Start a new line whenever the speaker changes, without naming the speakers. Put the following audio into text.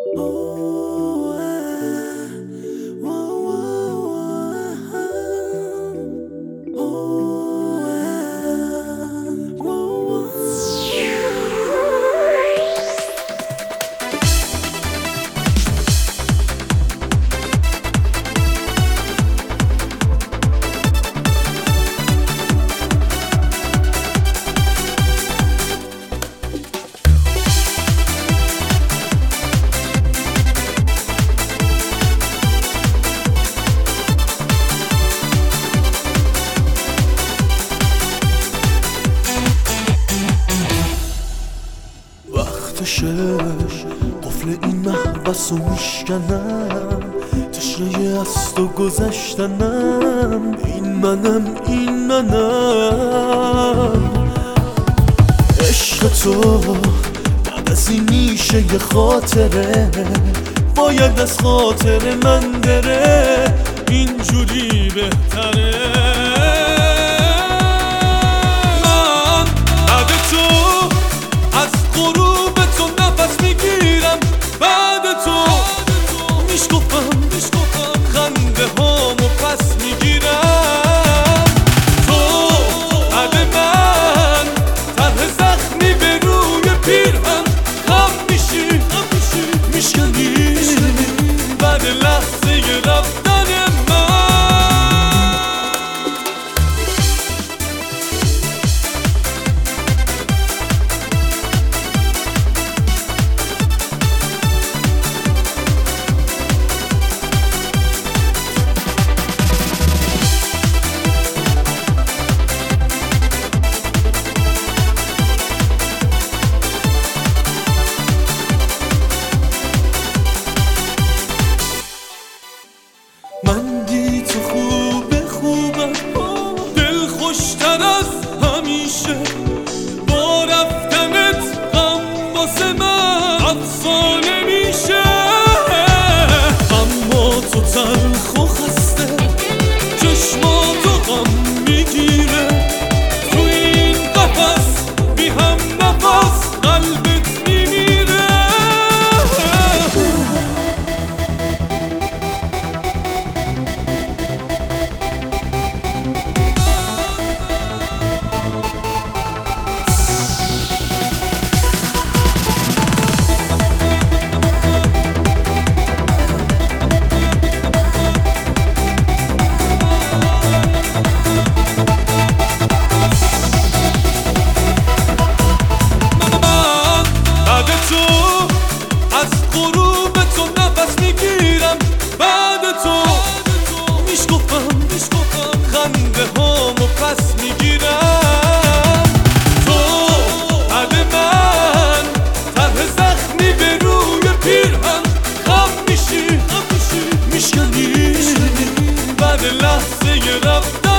قفل این محبسو میشکنم، تشنه از تو گذشتنم. این منم عشق تو بعد از این میشه یه خاطره، باید از خاطر من بره، اینجوری بهتره. من بعد تو از غروب تو نفس میگیرم، بعد تو میشکفم خنده هامو پس میگیرم. تو بعد من طرح زخمی به روی پیرهن خم میشی میشکنی بعد لحظه رفتن من. من بی تو خوبم، دل خوشتر از همیشه. با رفتنت غم واسه من افسانه میشه. اما تو تلخ و خسته، چشماتو غم میگیره. تو این قفس بی هم نفس قلبت میمیره. غروب تو نفس میگیرم، بعد تو میشکفم خنده هامو پس میگیرم. تو بعد من طرح زخمی به روی پیرهن خم میشی میشکنی بعد لحظه رفتن